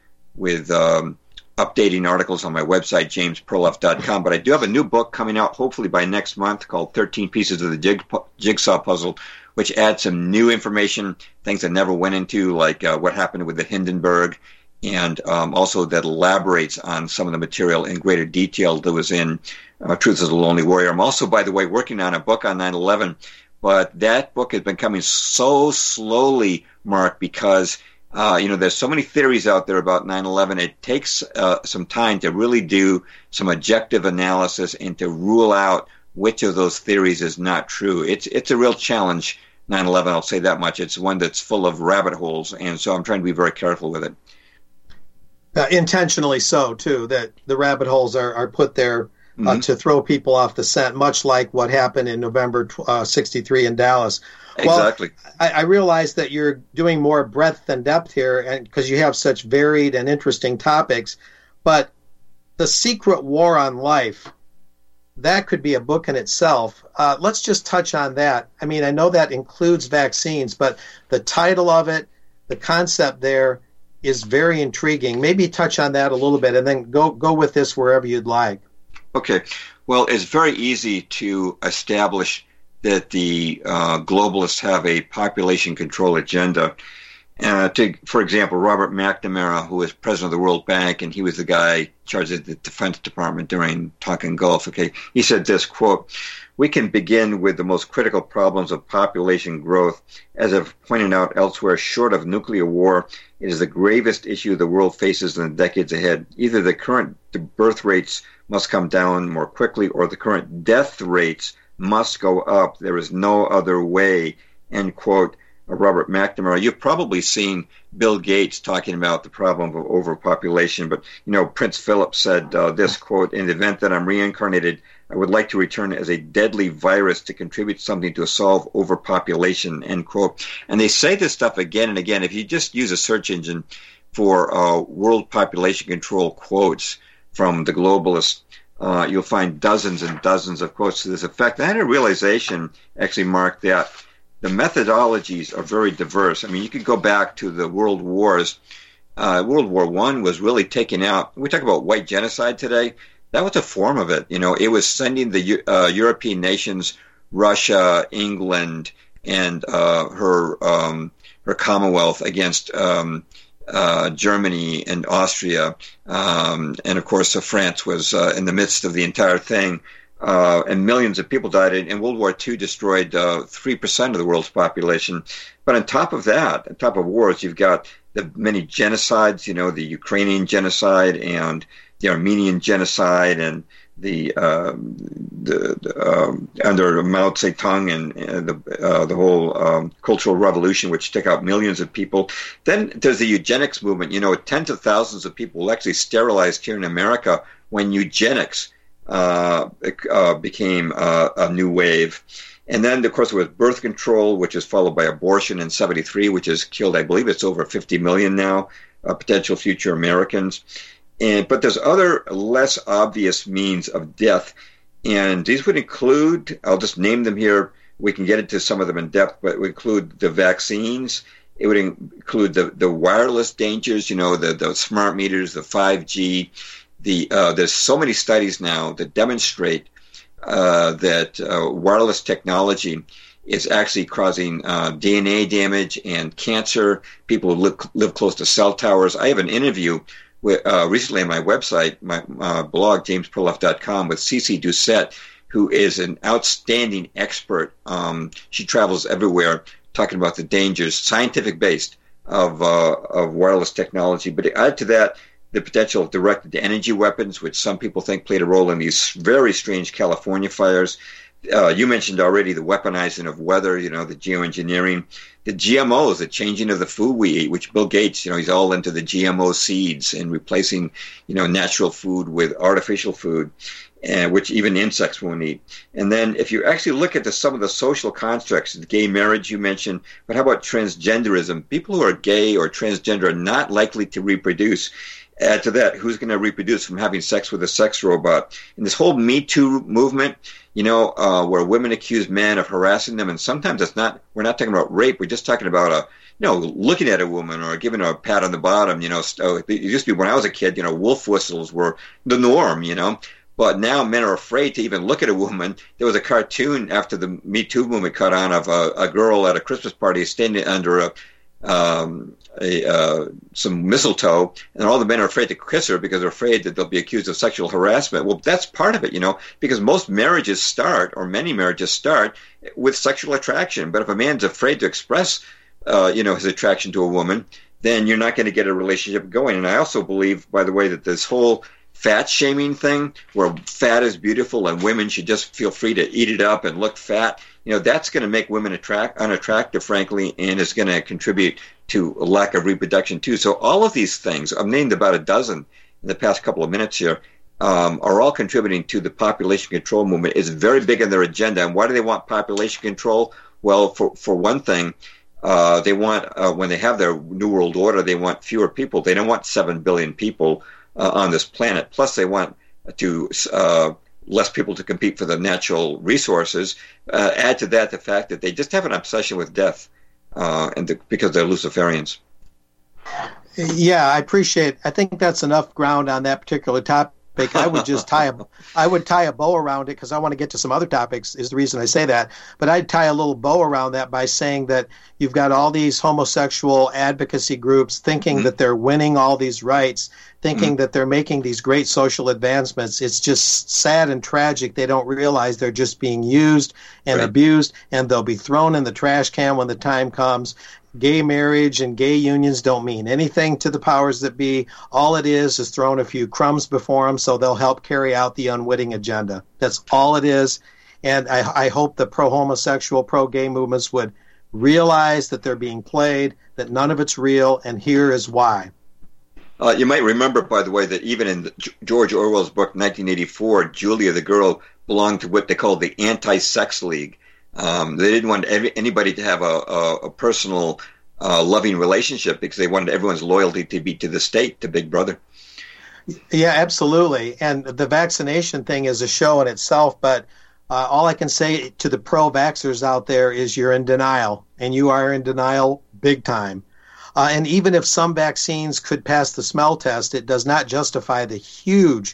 updating articles on my website, jamesperloff.com. But I do have a new book coming out hopefully by next month called 13 Pieces of the Jigsaw Puzzle, which adds some new information, things I never went into, like what happened with the Hindenburg, and also that elaborates on some of the material in greater detail that was in Truth is a Lonely Warrior. I'm also, by the way, working on a book on 9/11, but that book has been coming so slowly, Mark, because there's so many theories out there about 9/11. It takes some time to really do some objective analysis and to rule out which of those theories is not true. It's a real challenge, 9/11, I'll say that much. It's one that's full of rabbit holes, and so I'm trying to be very careful with it. Intentionally so, too, that the rabbit holes are put there to throw people off the scent, much like what happened in November 63 in Dallas. Exactly. Well, I realize that you're doing more breadth than depth here, and because you have such varied and interesting topics, but The Secret War on Life, that could be a book in itself. Let's just touch on that. I mean, I know that includes vaccines, but the title of it, the concept there, is very intriguing. Maybe touch on that a little bit, and then go with this wherever you'd like. Okay. Well, it's very easy to establish that the globalists have a population control agenda. For example, Robert McNamara, who was president of the World Bank, and he was the guy in charge of the Defense Department during Tonkin Gulf. Okay, he said this, quote, "We can begin with the most critical problems of population growth. As I've pointed out elsewhere, short of nuclear war, it is the gravest issue the world faces in the decades ahead. Either the current birth rates must come down more quickly, or the current death rates must go up. There is no other way," end quote. Robert McNamara. You've probably seen Bill Gates talking about the problem of overpopulation, but, Prince Philip said this, quote, "In the event that I'm reincarnated, I would like to return as a deadly virus to contribute something to solve overpopulation," end quote. And they say this stuff again and again. If you just use a search engine for world population control quotes from the globalists, you'll find dozens and dozens of quotes to this effect. I had a realization, actually, Mark, that the methodologies are very diverse. I mean, you could go back to the world wars. World War I was really taking out, we talk about white genocide today, that was a form of it. It was sending the European nations, Russia, England, and her Commonwealth against Germany and Austria, and of course France was in the midst of the entire thing, and millions of people died. And World War II destroyed 3% of the world's population. But on top of that, on top of wars, you've got the many genocides, the Ukrainian genocide and the Armenian genocide and the under Mao Zedong and the whole Cultural Revolution, which took out millions of people. Then there's the eugenics movement. Tens of thousands of people were actually sterilized here in America when eugenics became a new wave. And then, of course, there was birth control, which is followed by abortion in '73, which has killed, I believe it's over 50 million now, potential future Americans. But there's other less obvious means of death, and these would include, I'll just name them here, we can get into some of them in depth, but it would include the vaccines, it would include the wireless dangers, the smart meters, the 5G. There's so many studies now that demonstrate that wireless technology is actually causing DNA damage and cancer, people who live close to cell towers. I have an interview recently on my website, my blog, jamesperloff.com, with Cece Doucette, who is an outstanding expert. She travels everywhere talking about the dangers, scientific-based, of wireless technology. But to add to that, the potential of directed-energy weapons, which some people think played a role in these very strange California fires. You mentioned already the weaponizing of weather, the geoengineering, the GMOs, the changing of the food we eat, which Bill Gates, he's all into the GMO seeds and replacing, natural food with artificial food, and which even insects won't eat. And then if you actually look at some of the social constructs, the gay marriage you mentioned, but how about transgenderism? People who are gay or transgender are not likely to reproduce. Add to that, who's going to reproduce from having sex with a sex robot? And this whole Me Too movement, where women accuse men of harassing them, and sometimes we're not talking about rape, we're just talking about looking at a woman or giving her a pat on the bottom. It used to be when I was a kid, wolf whistles were the norm, But now men are afraid to even look at a woman. There was a cartoon after the Me Too movement caught on of a girl at a Christmas party standing under some mistletoe, and all the men are afraid to kiss her because they're afraid that they'll be accused of sexual harassment. Well, that's part of it, because most marriages start, or many marriages start, with sexual attraction. But if a man's afraid to express, his attraction to a woman, then you're not going to get a relationship going. And I also believe, by the way, that this whole fat shaming thing, where fat is beautiful and women should just feel free to eat it up and look fat, that's going to make women unattractive, frankly, and is going to contribute to a lack of reproduction, too. So all of these things, I've named about a dozen in the past couple of minutes here, are all contributing to the population control movement. It's very big on their agenda. And why do they want population control? Well, for one thing, they want, when they have their New World Order, they want fewer people. They don't want 7 billion people on this planet. Plus, they want to less people to compete for the natural resources. Add to that the fact that they just have an obsession with death, because they're Luciferians. Yeah, I think that's enough ground on that particular topic. I would just tie a bow around it, because I want to get to some other topics, is the reason I say that. But I'd tie a little bow around that by saying that you've got all these homosexual advocacy groups thinking that they're winning all these rights, thinking that they're making these great social advancements. It's just sad and tragic. They don't realize they're just being used and abused, and they'll be thrown in the trash can when the time comes. Gay marriage and gay unions don't mean anything to the powers that be. All it is throwing a few crumbs before them so they'll help carry out the unwitting agenda. That's all it is. And I hope the pro-homosexual, pro-gay movements would realize that they're being played, that none of it's real, and here is why. You might remember, by the way, that even in George Orwell's book, 1984, Julia, the girl, belonged to what they called the Anti-Sex League. They didn't want anybody to have a personal, loving relationship, because they wanted everyone's loyalty to be to the state, to Big Brother. Yeah, absolutely. And the vaccination thing is a show in itself, but all I can say to the pro-vaxxers out there is you're in denial, and you are in denial big time. And even if some vaccines could pass the smell test, it does not justify the huge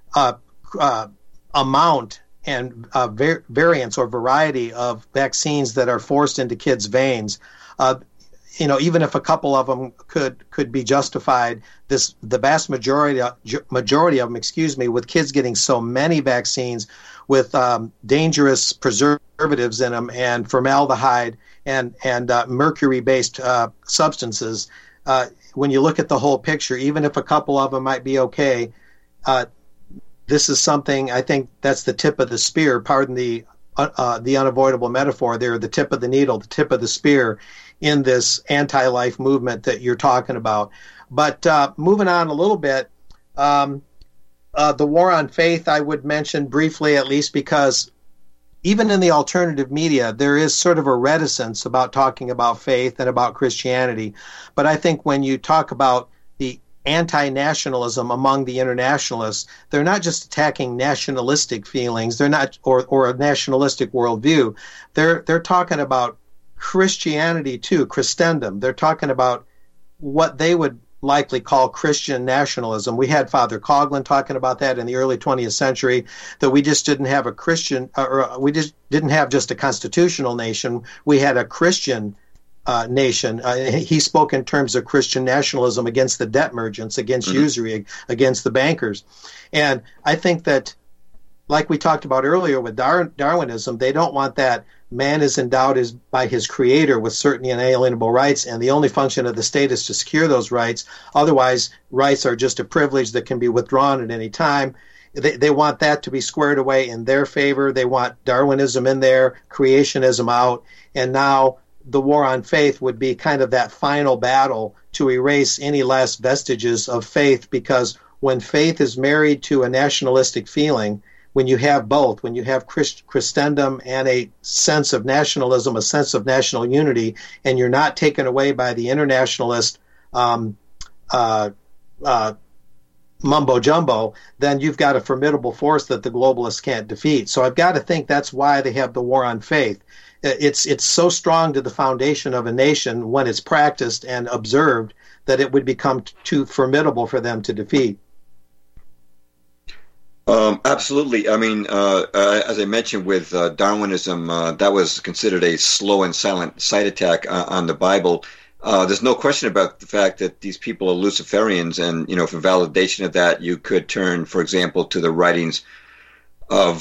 amount and variants or variety of vaccines that are forced into kids' veins. even if a couple of them could be justified, the vast majority of them, with kids getting so many vaccines with dangerous preservatives in them and formaldehyde and mercury-based substances, when you look at the whole picture, even if a couple of them might be okay, this is something, I think that's the tip of the spear, pardon the unavoidable metaphor there, the tip of the needle, the tip of the spear in this anti-life movement that you're talking about. But moving on a little bit, the war on faith I would mention briefly, at least because even in the alternative media, there is sort of a reticence about talking about faith and about Christianity. But I think when you talk about the anti-nationalism among the internationalists, they're not just attacking nationalistic feelings, they're not, or a nationalistic worldview. They're talking about Christianity too, Christendom. They're talking about what they would likely call Christian nationalism. We had Father Coughlin talking about that in the early 20th century, that we just didn't have a Christian, or we just didn't have just a constitutional nation. We had a Christian nation. He spoke in terms of Christian nationalism against the debt merchants, against usury, against the bankers. And I think that, like we talked about earlier with Darwinism, they don't want that man is endowed by his creator with certain inalienable rights, and the only function of the state is to secure those rights. Otherwise, rights are just a privilege that can be withdrawn at any time. They want that to be squared away in their favor. They want Darwinism in there, creationism out, and now the war on faith would be kind of that final battle to erase any last vestiges of faith, because when faith is married to a nationalistic feeling, when you have both, when you have Christendom and a sense of nationalism, a sense of national unity, and you're not taken away by the internationalist mumbo-jumbo, then you've got a formidable force that the globalists can't defeat. So I've got to think that's why they have the war on faith. It's so strong to the foundation of a nation when it's practiced and observed that it would become too formidable for them to defeat. Absolutely. I mean, as I mentioned with Darwinism, that was considered a slow and silent side attack on the Bible. There's no question about the fact that these people are Luciferians, and for validation of that, you could turn, for example, to the writings of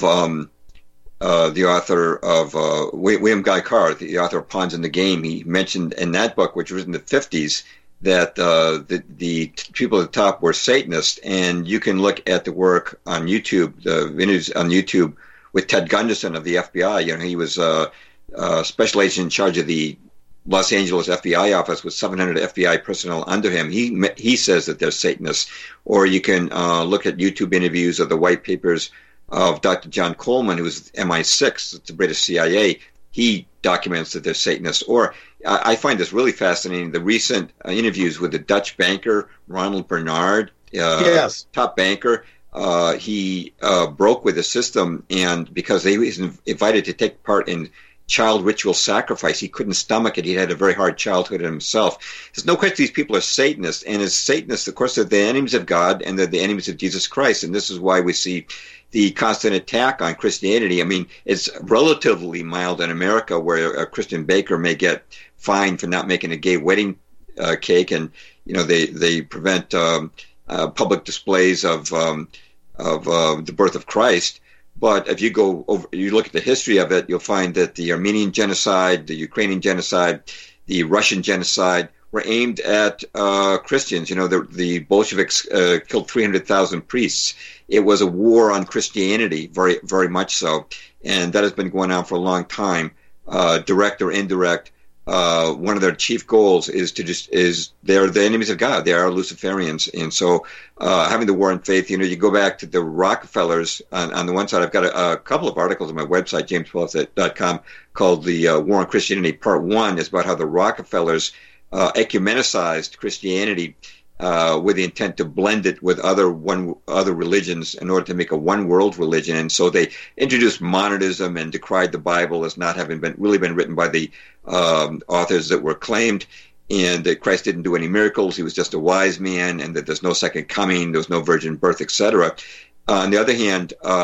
the author of William Guy Carr, the author of Pawns in the Game. He mentioned in that book, which was in the 50s, that the people at the top were Satanists, and you can look at the work on YouTube, the videos on YouTube with Ted Gunderson of the FBI. He was a special agent in charge of the Los Angeles FBI office with 700 FBI personnel under him. He says that they're Satanists. Or you can look at YouTube interviews of the white papers of Dr. John Coleman, who was MI6, the British CIA. He documents that they're Satanists. Or I find this really fascinating, the recent interviews with the Dutch banker, Ronald Bernard, yes, top banker. He broke with the system, and because he was invited to take part in child ritual sacrifice, he couldn't stomach it. He had a very hard childhood himself. There's no question these people are Satanists, and as Satanists, of course, they're the enemies of God, and they're the enemies of Jesus Christ, and this is why we see the constant attack on Christianity. I mean, it's relatively mild in America, where a Christian baker may get fined for not making a gay wedding cake, and they prevent public displays of the birth of Christ. But if you go over, you look at the history of it, you'll find that the Armenian genocide, the Ukrainian genocide, the Russian genocide were aimed at Christians. The Bolsheviks killed 300,000 priests. It was a war on Christianity, very, very much so, and that has been going on for a long time, direct or indirect. One of their chief goals is they're the enemies of God. They are Luciferians. And so having the war on faith, you go back to the Rockefellers. On the one side, I've got a couple of articles on my website, jamespwells.com, called The War on Christianity. Part 1 is about how the Rockefellers ecumenicized Christianity with the intent to blend it with other religions in order to make a one world religion. And so they introduced monotheism and decried the Bible as not having been written by the authors that were claimed, and that Christ didn't do any miracles. He was just a wise man, and that there's no second coming, there's no virgin birth, etc. On the other hand,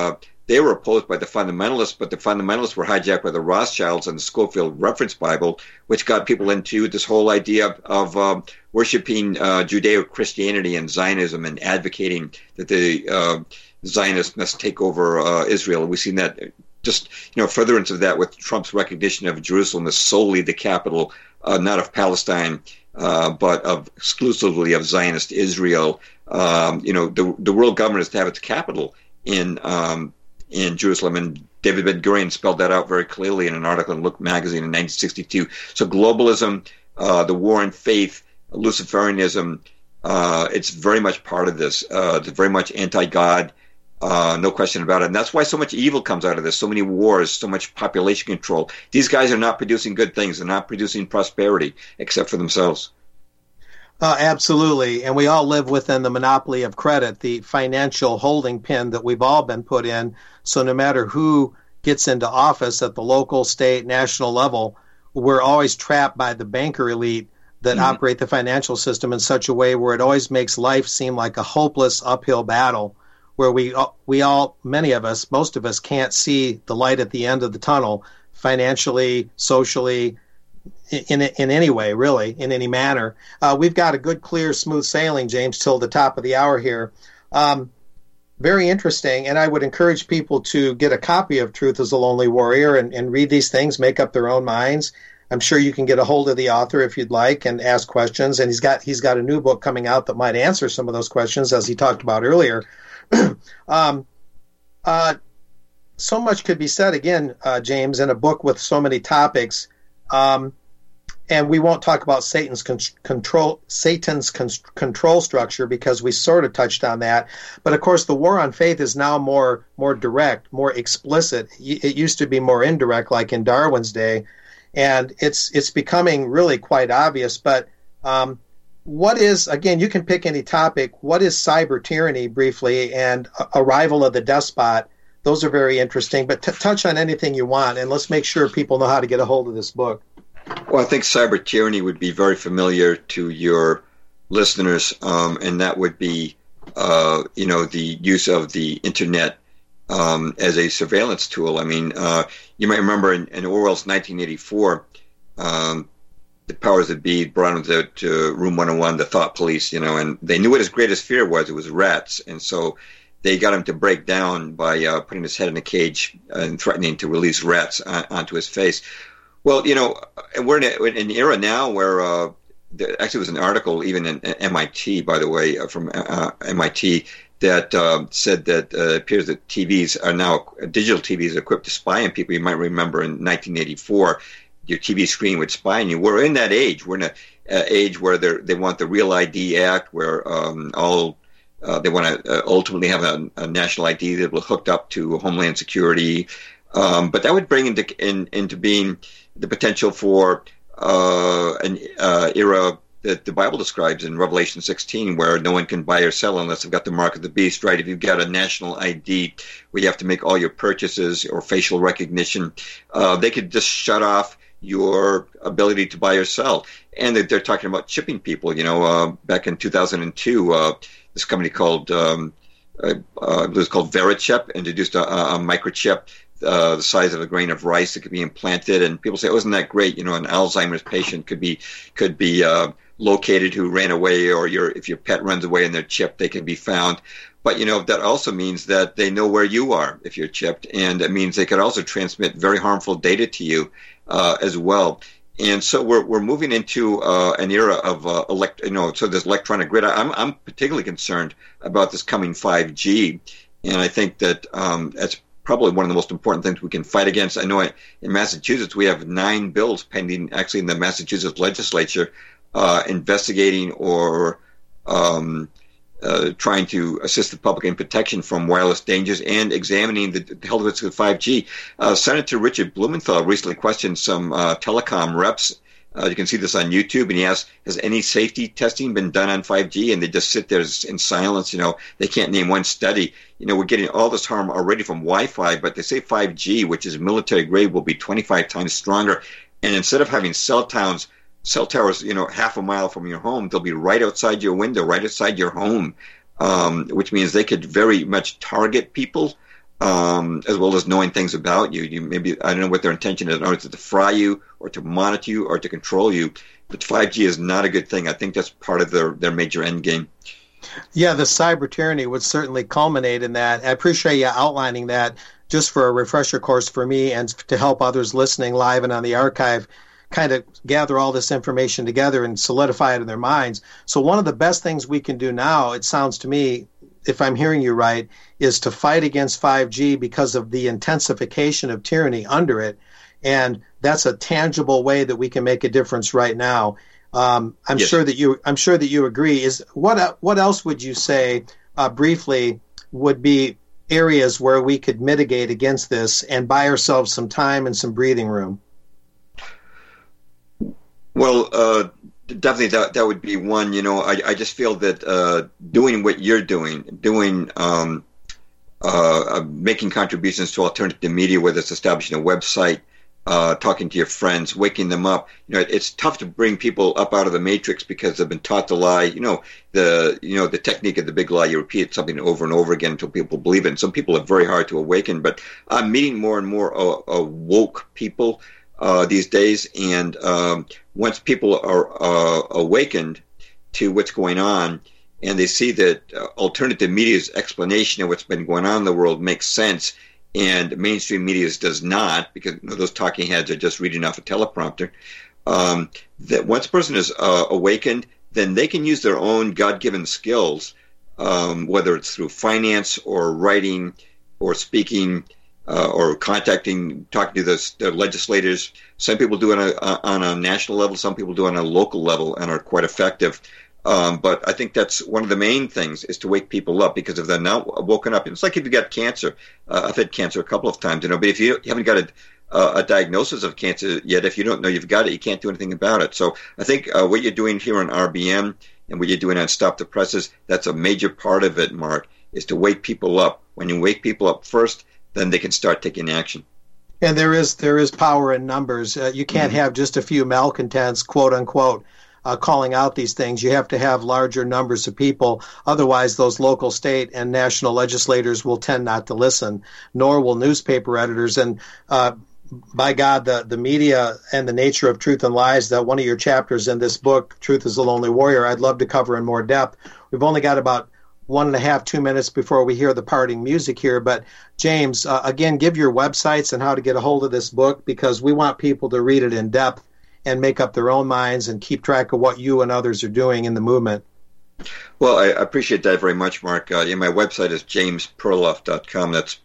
they were opposed by the fundamentalists, but the fundamentalists were hijacked by the Rothschilds and the Scofield Reference Bible, which got people into this whole idea of worshiping Judeo-Christianity and Zionism and advocating that the Zionists must take over Israel. We've seen that just, furtherance of that with Trump's recognition of Jerusalem as solely the capital, not of Palestine, but exclusively of Zionist Israel. The world government is to have its capital in Jerusalem, and David Ben-Gurion spelled that out very clearly in an article in Look magazine in 1962. So globalism, the war on faith, Luciferianism, it's very much part of this. It's very much anti-God, no question about it. And that's why so much evil comes out of this, so many wars, so much population control. These guys are not producing good things. They're not producing prosperity, except for themselves. Absolutely. And we all live within the monopoly of credit, the financial holding pen that we've all been put in. So no matter who gets into office at the local, state, national level, we're always trapped by the banker elite that operate the financial system in such a way where it always makes life seem like a hopeless uphill battle, where we all, many of us, most of us can't see the light at the end of the tunnel financially, socially, in any way, really, in any manner. We've got a good, clear, smooth sailing, James, till the top of the hour here. Very interesting, and I would encourage people to get a copy of Truth is a Lonely Warrior and read these things, make up their own minds. I'm sure you can get a hold of the author if you'd like and ask questions, and he's got a new book coming out that might answer some of those questions, as he talked about earlier. So much could be said, again, James, in a book with so many topics. And we won't talk about Satan's control structure because we sort of touched on that. But of course, the war on faith is now more direct, more explicit. It used to be more indirect, like in Darwin's day, and it's becoming really quite obvious. But what is, again, you can pick any topic. What is cyber tyranny, briefly, and arrival of the despot? Those are very interesting. But touch on anything you want, and let's make sure people know how to get a hold of this book. Well, I think cyber tyranny would be very familiar to your listeners, and that would be, the use of the internet as a surveillance tool. I mean, you might remember in Orwell's 1984, the powers that be brought him to Room 101, the thought police, and they knew what his greatest fear was. It was rats, and so they got him to break down by putting his head in a cage and threatening to release rats onto his face. Well, we're in an era now where actually was an article even in MIT, by the way, from MIT that said that it appears that TVs are now, digital TVs, equipped to spy on people. You might remember in 1984, your TV screen would spy on you. We're in that age. We're in an age where they want the Real ID Act, where they want to ultimately have a national ID that will hooked up to Homeland Security. But that would bring into being the potential for an era that the Bible describes in Revelation 16, where no one can buy or sell unless they've got the mark of the beast, right? If you've got a national ID where you have to make all your purchases or facial recognition, they could just shut off your ability to buy or sell. And they're talking about chipping people. Back in 2002, this company called it was called Verichip introduced a microchip the size of a grain of rice that could be implanted, and people say, "Oh, isn't that great?" An Alzheimer's patient could be located who ran away, or if your pet runs away and they're chipped, they can be found. But that also means that they know where you are if you're chipped, and it means they could also transmit very harmful data to you as well. And so we're moving into an era of so this electronic grid. I'm particularly concerned about this coming 5G, and I think that that's probably one of the most important things we can fight against. I know in Massachusetts we have 9 bills pending, actually in the Massachusetts legislature, investigating or trying to assist the public in protection from wireless dangers and examining the health risks of 5G. Senator Richard Blumenthal recently questioned some telecom reps. You can see this on YouTube, and he asked, has any safety testing been done on 5G? And they just sit there in silence. They can't name one study. We're getting all this harm already from Wi-Fi, but they say 5G, which is military grade, will be 25 times stronger. And instead of having cell towers, half a mile from your home, they'll be right outside your window, right outside your home, which means they could very much target people as well as knowing things about you. Maybe, I don't know what their intention is, or to fry you, or to monitor you, or to control you. But 5G is not a good thing. I think that's part of their major end game. Yeah, the cyber tyranny would certainly culminate in that. I appreciate you outlining that just for a refresher course for me and to help others listening live and on the archive kind of gather all this information together and solidify it in their minds. So one of the best things we can do now, it sounds to me, if I'm hearing you right, is to fight against 5G because of the intensification of tyranny under it. And that's a tangible way that we can make a difference right now. I'm Yes. sure that you agree. Is what else would you say briefly would be areas where we could mitigate against this and buy ourselves some time and some breathing room? Well, definitely that would be one. I just feel that doing what you're doing, making contributions to alternative media, whether it's establishing a website, talking to your friends, waking them up. It's tough to bring people up out of the matrix because they've been taught to lie. The technique of the big lie. You repeat something over and over again until people believe it. And some people are very hard to awaken. But I'm meeting more and more woke people these days. And once people are awakened to what's going on, and they see that alternative media's explanation of what's been going on in the world makes sense, and mainstream media's does not, because those talking heads are just reading off a teleprompter, that once a person is awakened, then they can use their own God-given skills, whether it's through finance or writing or speaking or talking to the legislators. Some people do it on a national level, some people do it on a local level and are quite effective. But I think that's one of the main things, is to wake people up, because if they're not woken up, it's like if you got cancer. I've had cancer a couple of times, but if you haven't got a diagnosis of cancer yet, if you don't know you've got it, you can't do anything about it. So I think what you're doing here on RBN and what you're doing on Stop the Presses, that's a major part of it, Mark, is to wake people up. When you wake people up first, then they can start taking action. And there is power in numbers. You can't have just a few malcontents, quote unquote, calling out these things. You have to have larger numbers of people. Otherwise, those local, state, and national legislators will tend not to listen, nor will newspaper editors. And by God, the media and the nature of truth and lies, that one of your chapters in this book, Truth is the Lonely Warrior, I'd love to cover in more depth. We've only got about 1.5, 2 minutes before we hear the parting music here. But James, again, give your websites and how to get a hold of this book, because we want people to read it in depth and make up their own minds and keep track of what you and others are doing in the movement. Well, I appreciate that very much, Mark. My website is jamesperloff.com. That's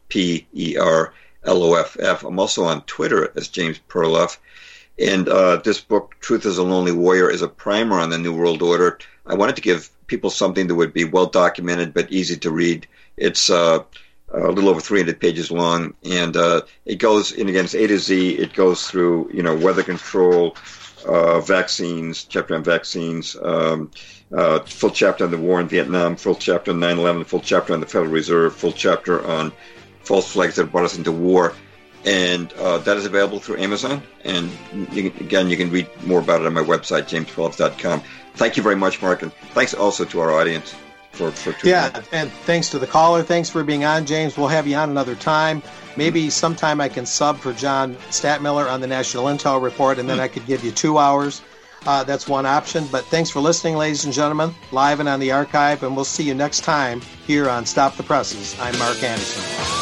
Perloff. I'm also on Twitter as James Perloff. And this book, Truth is a Lonely Warrior, is a primer on the New World Order. I wanted to give people something that would be well documented but easy to read. It's a little over 300 pages long, and it goes, and again, it's A to Z. It goes through, weather control, vaccines, chapter on vaccines, full chapter on the war in Vietnam, full chapter on 9/11, full chapter on the Federal Reserve, full chapter on false flags that brought us into war. And that is available through Amazon. And you can read more about it on my website, jamesperloff.com. Thank you very much, Mark, and thanks also to our audience for tuning in. And thanks to the caller. Thanks for being on, James. We'll have you on another time. Maybe sometime I can sub for John Statmiller on the National Intel Report, and then I could give you 2 hours. That's one option. But thanks for listening, ladies and gentlemen, live and on the archive, and we'll see you next time here on Stop the Presses. I'm Mark Anderson.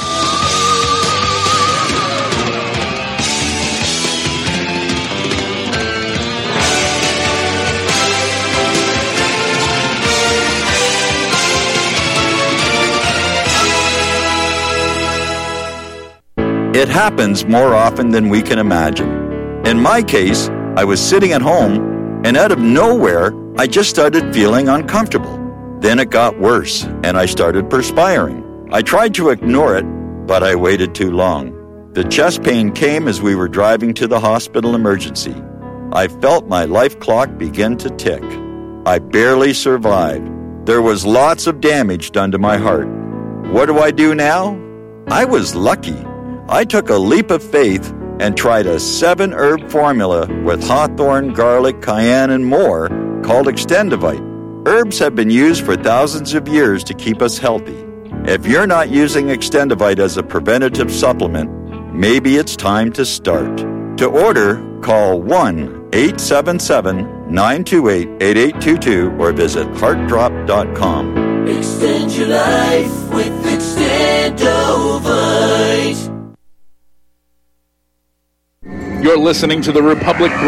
It happens more often than we can imagine. In my case, I was sitting at home, and out of nowhere, I just started feeling uncomfortable. Then it got worse, and I started perspiring. I tried to ignore it, but I waited too long. The chest pain came as we were driving to the hospital emergency. I felt my life clock begin to tick. I barely survived. There was lots of damage done to my heart. What do I do now? I was lucky. I took a leap of faith and tried a 7-herb formula with hawthorn, garlic, cayenne, and more called Extendivite. Herbs have been used for thousands of years to keep us healthy. If you're not using Extendivite as a preventative supplement, maybe it's time to start. To order, call 1-877-928-8822 or visit heartdrop.com. Extend your life with Extendovite. You're listening to the Republic